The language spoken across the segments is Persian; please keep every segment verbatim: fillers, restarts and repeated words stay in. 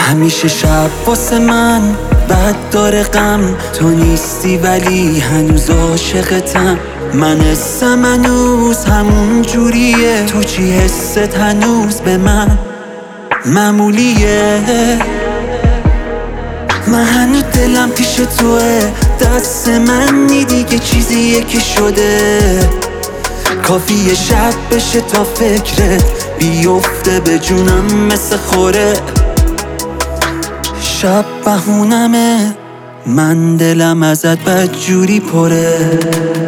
همیشه شب واسه من بد داره غم، تو نیستی ولی هنوز عاشقتم. من حسم هنوز همون جوریه، تو چی حست هنوز به من معمولیه. من هنوز دلم پیش توه، دست منی دیگه چیزیه که شده. کافیه شب بشه تا فکرت بیفته به جونم مثل خوره. شب بهونمه، من دلم ازت بدجوری پره.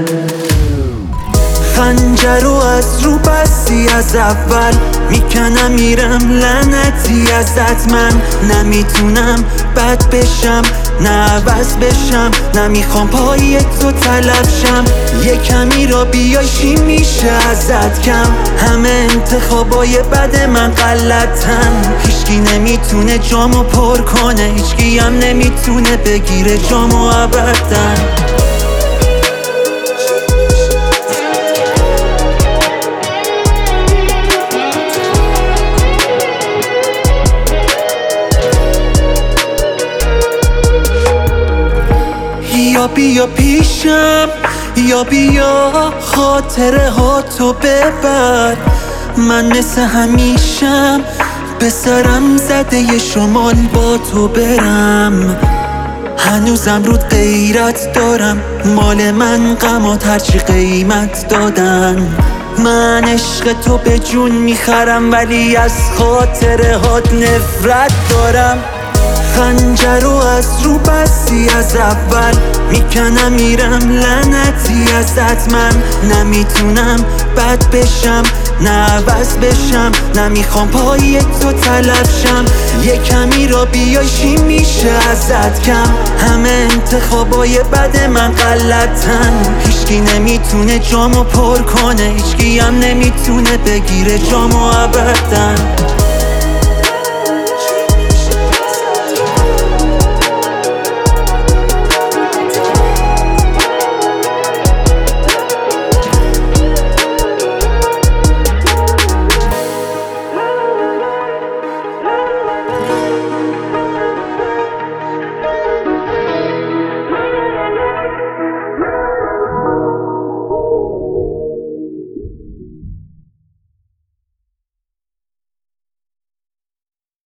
خنجر رو از رو بستی از اول میکنم میرم، لعنتی ازت من نمیتونم بد بشم نه عوض بشم، نمیخوام پای تو طلب شم. یه کمی را بیای چی میشه ازت کم، همه انتخابای بد من غلطن. هیچکی نمیتونه جامو پر کنه، هیچکی هم نمیتونه بگیره جامو ابدا. یا بیا پیشم یا بیا خاطره ها تو ببر. من مثل همیشم به سرم زده ی شمال با تو برم. هنوزم رود غیرت دارم، مال من غمات هرچی قیمت دادن. من عشق تو به جون میخرم ولی از خاطره هات نفرت دارم. خنجر رو از رو بستی از اول میکنم میرم، لعنتی ازت من نمیتونم بد بشم نه عوض بشم، نمیخوام پای تو طلب شم. یه کمی را بیای چی میشه ازت کم، همه انتخابای بد من غلطن. هیچکی نمیتونه جامو پر کنه، هیچکی هم نمیتونه بگیره جامو ابدا.